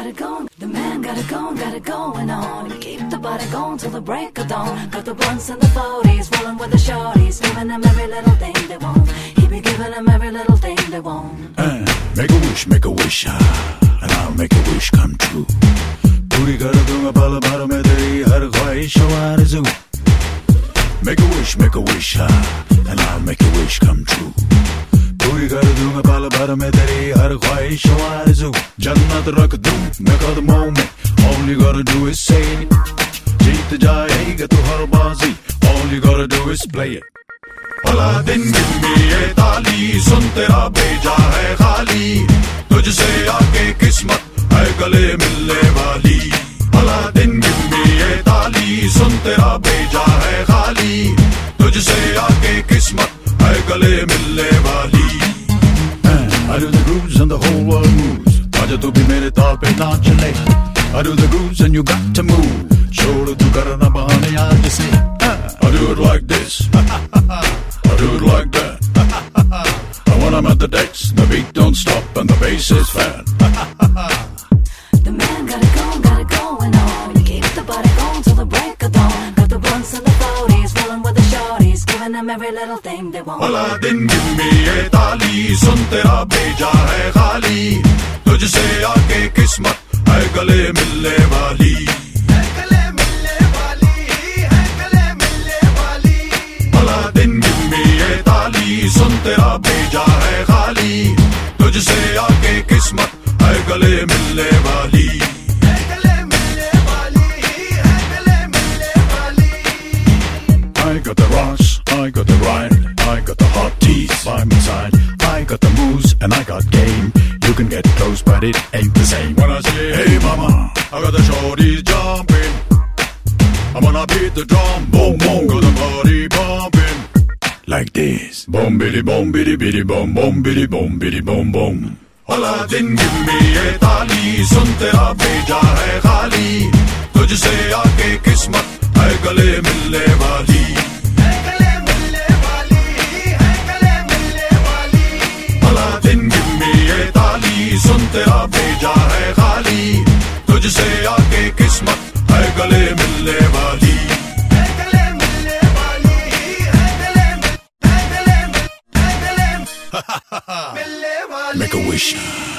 got it going. The man got it going on. Keep the body going till the break of dawn. Got the blunts and the 40s, rolling with the shorties, giving them every little thing they want. He be giving them every little thing they want. Make a wish, and I'll make a wish come true. पूरी कर दूंगा पल भर में तेरी हर ख्वाहिश आरज़ू. Make a wish, and I'll make a wish come true. पूरी कर दूंगा पल भर में तेरी हर ख्वाहिश आरज़ू. जन्नत रख दूं मैं कदमों में, all you gotta do is say it. जीत जाएगा तू हर बाजी, all you gotta do is play it. भला दिन गिननी ये ताली, सुन तेरा भेजा है खाली. तुझसे आके किस्मत है गले मिलने वाली. भला दिन गिननी ये ताली, सुन तेरा भेजा है खाली. तुझसे आके किस्मत है गले मिलने वाली. I do the grooves and the whole world moves. आजा तू भी मेरे ताल पे नाच ले. I do the grooves and you got to move. छोड़ तू करना बहाने आज से. I do it like this. I do it like that. And when I'm at the decks, the beat don't stop and the bass is fat. The man got it going on. Keep the body going till the break of dawn. Got the blunts and the 40s, rolling with the shorties, giving them every little thing they want. भला दिन गिननी ये ताली, सुन तेरा भेजा है खाली. तुझसे आके किस्मत है गले मिलने वाली. सुन तेरा भेजा है खाली. तुझसे आके किस्मत है गले मिलने वाली. I got the rush, I got the ride, I got the hot teeth by my side. I got the moves and I got game. You can get close but it ain't the same. When I say hey mama, I got the shorties jumping. I'm gonna beat the drum, boom boom, got the body bumping. Like this. Boom biddy boom biddy biddy boom boom biddy boom boom. भला दिन गिननी ये ताली, सुन तेरा भेजा है खाली. तुझसे आके किस्मत है गले मिलने वाली. भला दिन गिननी ये ताली, सुन तेरा भेजा है खाली. तुझसे आके किस्मत है गले मिलने वाली. Make a wish.